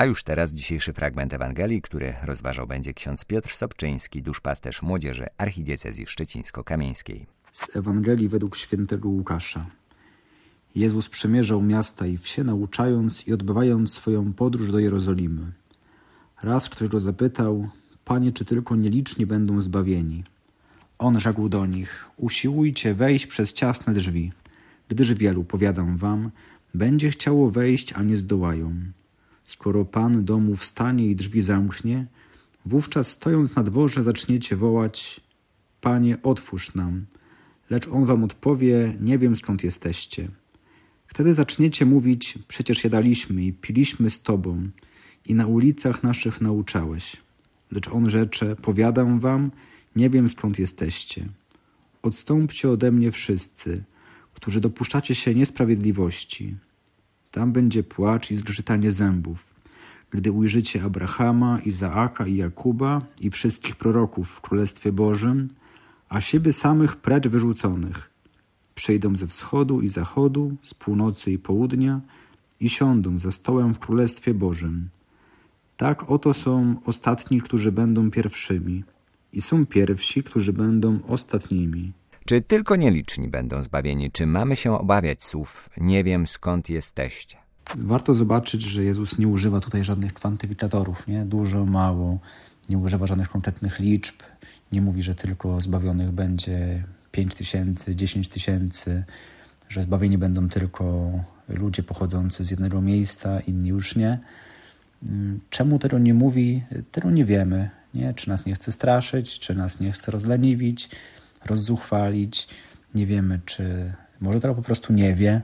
A już teraz dzisiejszy fragment Ewangelii, który rozważał będzie ksiądz Piotr Sobczyński, duszpasterz młodzieży archidiecezji szczecińsko-kamieńskiej. Z Ewangelii według świętego Łukasza. Jezus przemierzał miasta i wsie, nauczając i odbywając swoją podróż do Jerozolimy. Raz ktoś go zapytał: Panie, czy tylko nieliczni będą zbawieni? On rzekł do nich: usiłujcie wejść przez ciasne drzwi, gdyż wielu, powiadam wam, będzie chciało wejść, a nie zdołają. Skoro Pan domu wstanie i drzwi zamknie, wówczas stojąc na dworze zaczniecie wołać: Panie, otwórz nam. Lecz on wam odpowie: nie wiem, skąd jesteście. Wtedy zaczniecie mówić: przecież jadaliśmy i piliśmy z Tobą i na ulicach naszych nauczałeś. Lecz on rzecze: powiadam wam, nie wiem, skąd jesteście. Odstąpcie ode mnie wszyscy, którzy dopuszczacie się niesprawiedliwości. Tam będzie płacz i zgrzytanie zębów, gdy ujrzycie Abrahama, Izaaka i Jakuba i wszystkich proroków w Królestwie Bożym, a siebie samych precz wyrzuconych. Przyjdą ze wschodu i zachodu, z północy i południa i siądą za stołem w Królestwie Bożym. Tak oto są ostatni, którzy będą pierwszymi, i są pierwsi, którzy będą ostatnimi. Czy tylko nieliczni będą zbawieni? Czy mamy się obawiać słów: nie wiem, skąd jesteście? Warto zobaczyć, że Jezus nie używa tutaj żadnych kwantyfikatorów, nie? Dużo, mało, nie używa żadnych konkretnych liczb, nie mówi, że tylko zbawionych będzie 5000, 10 000, że zbawieni będą tylko ludzie pochodzący z jednego miejsca, inni już nie. Czemu tego nie mówi? Tego nie wiemy. Nie? Czy nas nie chce straszyć, czy nas nie chce rozleniwić, rozzuchwalić. Nie wiemy, czy może tego po prostu nie wie.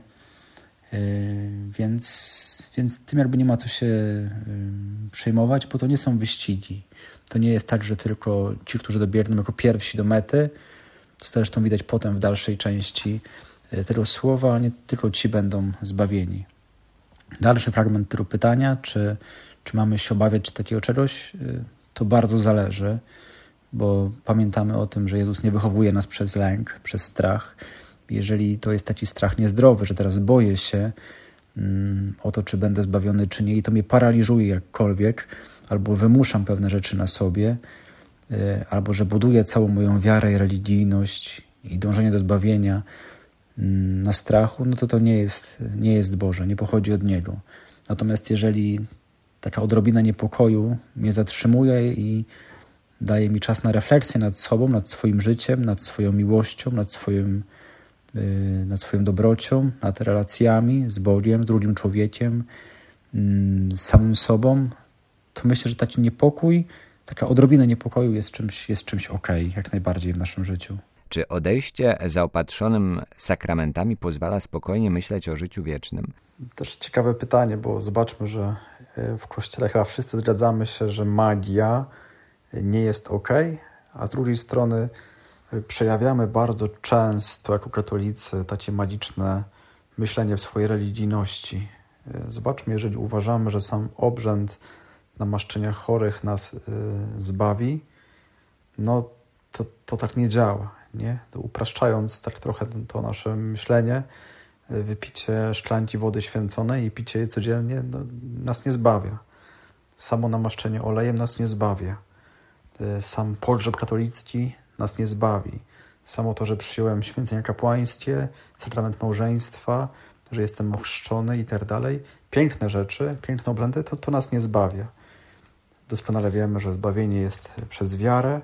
Więc tym jakby nie ma co się przejmować, bo to nie są wyścigi. To nie jest tak, że tylko ci, którzy dobiegną jako pierwsi do mety, co zresztą widać potem w dalszej części tego słowa, nie tylko ci będą zbawieni. Dalszy fragment tego pytania, czy mamy się obawiać takiego czegoś, to bardzo zależy, bo pamiętamy o tym, że Jezus nie wychowuje nas przez lęk, przez strach. Jeżeli to jest taki strach niezdrowy, że teraz boję się o to, czy będę zbawiony, czy nie, i to mnie paraliżuje jakkolwiek, albo wymuszam pewne rzeczy na sobie, albo że buduję całą moją wiarę i religijność i dążenie do zbawienia na strachu, no to nie jest Boże, nie pochodzi od Niego. Natomiast jeżeli taka odrobina niepokoju mnie zatrzymuje i daje mi czas na refleksję nad sobą, nad swoim życiem, nad swoją miłością, nad swoją dobrocią, nad relacjami z Bogiem, z drugim człowiekiem, z samym sobą, to myślę, że taki niepokój, taka odrobina niepokoju jest czymś okej, jak najbardziej w naszym życiu. Czy odejście zaopatrzonym sakramentami pozwala spokojnie myśleć o życiu wiecznym? Też ciekawe pytanie, bo zobaczmy, że w Kościele chyba wszyscy zgadzamy się, że magia nie jest okej, a z drugiej strony przejawiamy bardzo często jako katolicy takie magiczne myślenie w swojej religijności. Zobaczmy, jeżeli uważamy, że sam obrzęd namaszczenia chorych nas zbawi, no to tak nie działa, nie? To upraszczając tak trochę to nasze myślenie, wypicie szklanki wody święconej i picie jej codziennie nas nie zbawia. Samo namaszczenie olejem nas nie zbawia. Sam pogrzeb katolicki nas nie zbawi. Samo to, że przyjąłem święcenie kapłańskie, sakrament małżeństwa, że jestem ochrzczony i tak dalej. Piękne rzeczy, piękne obrzędy, to nas nie zbawia. Doskonale wiemy, że zbawienie jest przez wiarę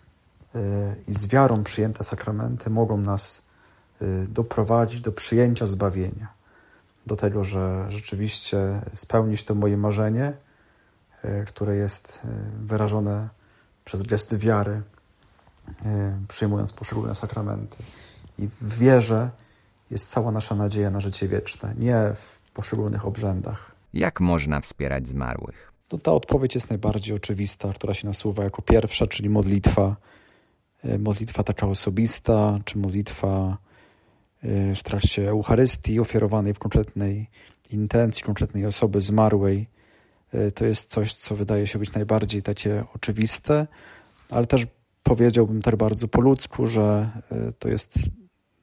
i z wiarą przyjęte sakramenty mogą nas doprowadzić do przyjęcia zbawienia. Do tego, że rzeczywiście spełnić to moje marzenie, które jest wyrażone przez gesty wiary, przyjmując poszczególne sakramenty. I w wierze jest cała nasza nadzieja na życie wieczne, nie w poszczególnych obrzędach. Jak można wspierać zmarłych? To ta odpowiedź jest najbardziej oczywista, która się nasuwa jako pierwsza, czyli modlitwa. Modlitwa taka osobista, czy modlitwa w trakcie Eucharystii ofiarowanej w konkretnej intencji, konkretnej osoby zmarłej. To jest coś, co wydaje się być najbardziej takie oczywiste, ale też powiedziałbym tak bardzo po ludzku, że to jest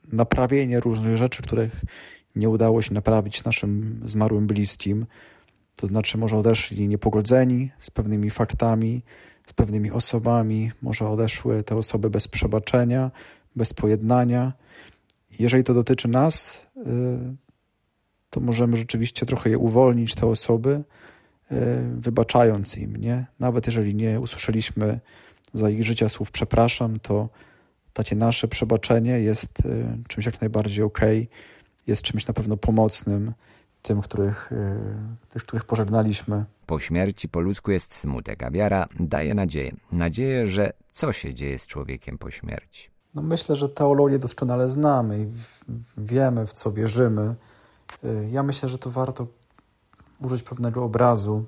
naprawienie różnych rzeczy, których nie udało się naprawić naszym zmarłym bliskim. To znaczy może odeszli niepogodzeni z pewnymi faktami, z pewnymi osobami, może odeszły te osoby bez przebaczenia, bez pojednania. Jeżeli to dotyczy nas, to możemy rzeczywiście trochę je uwolnić, te osoby, wybaczając im, nie? Nawet jeżeli nie usłyszeliśmy za ich życia słów przepraszam, to takie nasze przebaczenie jest czymś jak najbardziej okej, jest czymś na pewno pomocnym tym, których pożegnaliśmy. Po śmierci po ludzku jest smutek, a wiara daje nadzieję. Nadzieję, że co się dzieje z człowiekiem po śmierci. No myślę, że teologię doskonale znamy i wiemy, w co wierzymy. Ja myślę, że to warto użyć pewnego obrazu,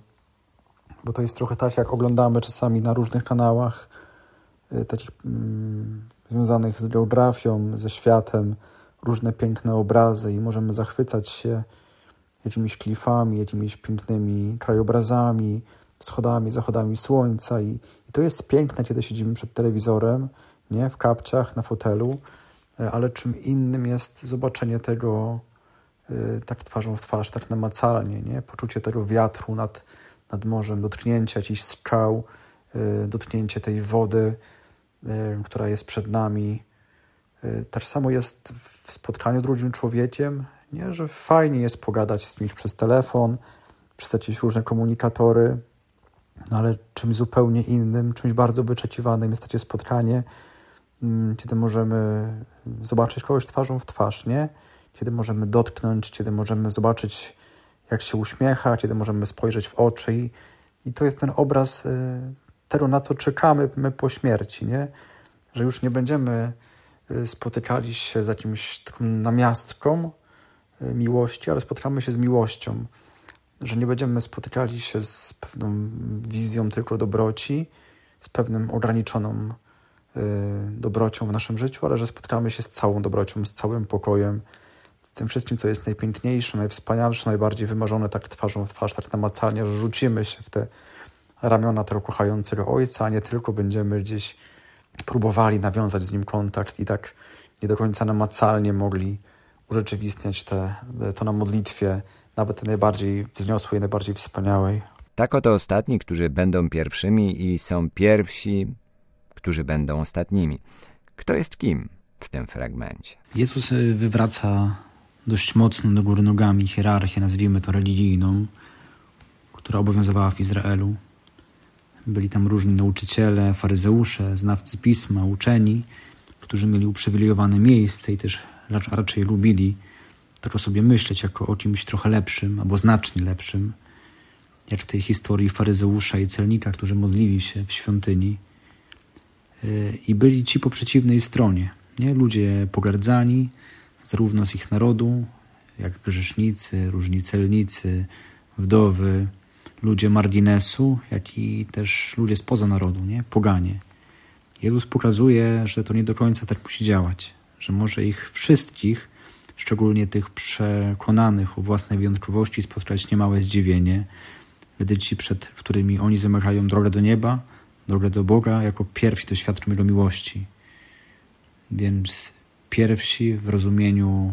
bo to jest trochę tak, jak oglądamy czasami na różnych kanałach takich związanych z geografią, ze światem, różne piękne obrazy i możemy zachwycać się jakimiś klifami, jakimiś pięknymi krajobrazami, wschodami, zachodami słońca i to jest piękne, kiedy siedzimy przed telewizorem, nie, w kapciach, na fotelu, ale czym innym jest zobaczenie tego tak twarzą w twarz, tak namacalnie, nie? Poczucie tego wiatru nad morzem, dotknięcie jakichś skał, dotknięcie tej wody, która jest przed nami. Tak samo jest w spotkaniu z drugim człowiekiem, nie? Że fajnie jest pogadać z kimś przez telefon, przez jakieś różne komunikatory, no ale czymś zupełnie innym, czymś bardzo wyczekiwanym jest takie spotkanie, kiedy możemy zobaczyć kogoś twarzą w twarz, nie? Kiedy możemy dotknąć, kiedy możemy zobaczyć, jak się uśmiecha, kiedy możemy spojrzeć w oczy i to jest ten obraz tego, na co czekamy my po śmierci, nie? Że już nie będziemy spotykali się z jakimś taką namiastką miłości, ale spotkamy się z miłością. Że nie będziemy spotykali się z pewną wizją tylko dobroci, z pewnym ograniczoną dobrocią w naszym życiu, ale że spotkamy się z całą dobrocią, z całym pokojem, z tym wszystkim, co jest najpiękniejsze, najwspanialsze, najbardziej wymarzone, tak twarzą w twarz, tak namacalnie, że rzucimy się w te ramiona tego kochającego Ojca, a nie tylko będziemy gdzieś próbowali nawiązać z Nim kontakt i tak nie do końca namacalnie mogli urzeczywistniać to na modlitwie, nawet tej najbardziej wzniosłej, najbardziej wspaniałej. Tak oto ostatni, którzy będą pierwszymi i są pierwsi, którzy będą ostatnimi. Kto jest kim w tym fragmencie? Jezus wywraca dość mocno do góry nogami hierarchię, nazwijmy to religijną, która obowiązywała w Izraelu. Byli tam różni nauczyciele, faryzeusze, znawcy pisma, uczeni, którzy mieli uprzywilejowane miejsce i też raczej lubili tak o sobie myśleć jako o czymś trochę lepszym albo znacznie lepszym, jak w tej historii faryzeusza i celnika, którzy modlili się w świątyni. I byli ci po przeciwnej stronie, nie? Ludzie pogardzani zarówno z ich narodu, jak grzesznicy, różni celnicy, wdowy, ludzie marginesu, jak i też ludzie spoza narodu, nie? Poganie. Jezus pokazuje, że to nie do końca tak musi działać, że może ich wszystkich, szczególnie tych przekonanych o własnej wyjątkowości, spotkać niemałe zdziwienie, gdy ci, przed którymi oni zamykają drogę do nieba, drogę do Boga, jako pierwsi doświadczą Jego miłości. Więc pierwsi w rozumieniu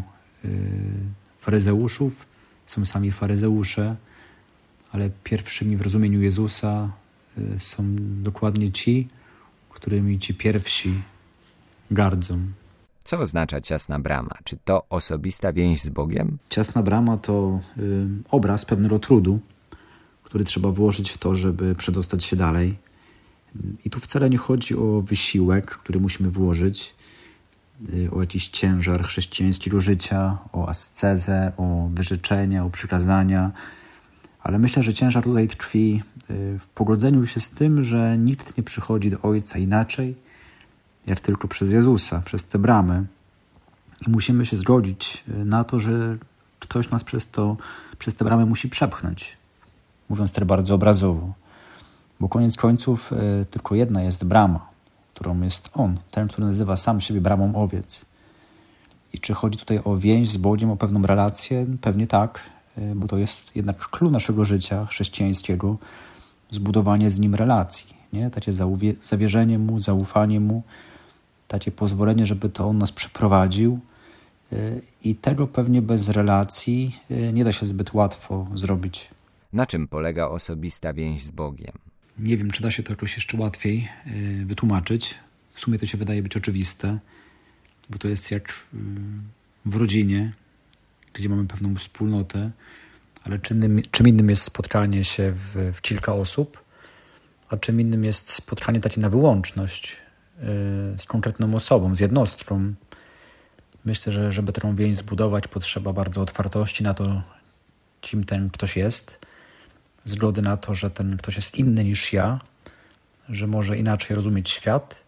faryzeuszów są sami faryzeusze, ale pierwszymi w rozumieniu Jezusa są dokładnie ci, którymi ci pierwsi gardzą. Co oznacza ciasna brama? Czy to osobista więź z Bogiem? Ciasna brama to obraz pewnego trudu, który trzeba włożyć w to, żeby przedostać się dalej. I tu wcale nie chodzi o wysiłek, który musimy włożyć, o jakiś ciężar chrześcijańskiego życia, o ascezę, o wyrzeczenia, o przykazania. Ale myślę, że ciężar tutaj tkwi w pogodzeniu się z tym, że nikt nie przychodzi do Ojca inaczej, jak tylko przez Jezusa, przez tę bramę. I musimy się zgodzić na to, że ktoś nas przez tę bramę musi przepchnąć. Mówiąc tak bardzo obrazowo. Bo koniec końców tylko jedna jest brama, którą jest On, ten, który nazywa sam siebie bramą owiec. I czy chodzi tutaj o więź z Bogiem, o pewną relację? Pewnie tak, bo to jest jednak klucz naszego życia chrześcijańskiego, zbudowanie z Nim relacji, nie? Takie zawierzenie Mu, zaufanie Mu, takie pozwolenie, żeby to On nas przeprowadził i tego pewnie bez relacji nie da się zbyt łatwo zrobić. Na czym polega osobista więź z Bogiem? Nie wiem, czy da się to jakoś jeszcze łatwiej wytłumaczyć. W sumie to się wydaje być oczywiste, bo to jest jak w rodzinie, gdzie mamy pewną wspólnotę, ale czym innym jest spotkanie się w kilka osób, a czym innym jest spotkanie takie na wyłączność z konkretną osobą, z jednostką. Myślę, że żeby taką więź zbudować, potrzeba bardzo otwartości na to, kim ten ktoś jest, zgody na to, że ten ktoś jest inny niż ja, że może inaczej rozumieć świat.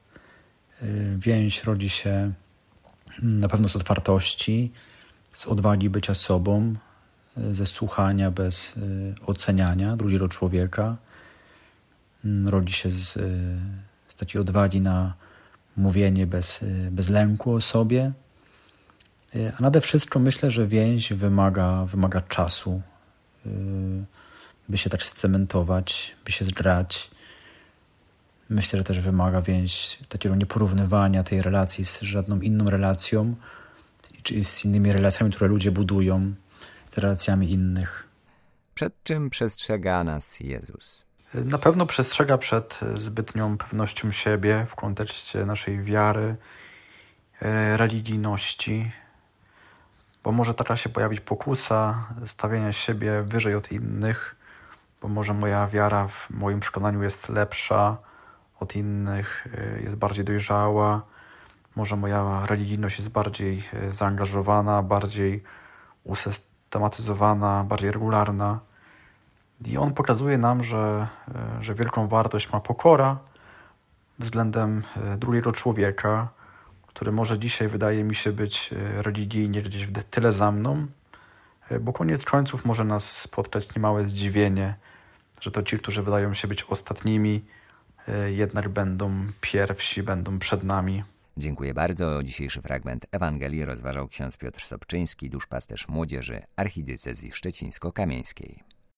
Więź rodzi się na pewno z otwartości, z odwagi bycia sobą, ze słuchania bez oceniania drugiego człowieka. Rodzi się z takiej odwagi na mówienie bez lęku o sobie. A nade wszystko myślę, że więź wymaga czasu, by się tak scementować, by się zgrać. Myślę, że też wymaga więź takiego nieporównywania tej relacji z żadną inną relacją, czy z innymi relacjami, które ludzie budują, z relacjami innych. Przed czym przestrzega nas Jezus? Na pewno przestrzega przed zbytnią pewnością siebie w kontekście naszej wiary, religijności, bo może taka się pojawić pokusa stawiania siebie wyżej od innych, bo może moja wiara w moim przekonaniu jest lepsza od innych, jest bardziej dojrzała, może moja religijność jest bardziej zaangażowana, bardziej usystematyzowana, bardziej regularna. I on pokazuje nam, że wielką wartość ma pokora względem drugiego człowieka, który może dzisiaj wydaje mi się być religijnie gdzieś w tyle za mną, bo koniec końców może nas spotkać niemałe zdziwienie, że to ci, którzy wydają się być ostatnimi, jednak będą pierwsi, będą przed nami. Dziękuję bardzo. Dzisiejszy fragment Ewangelii rozważał ksiądz Piotr Sobczyński, duszpasterz młodzieży archidiecezji szczecińsko-kamieńskiej.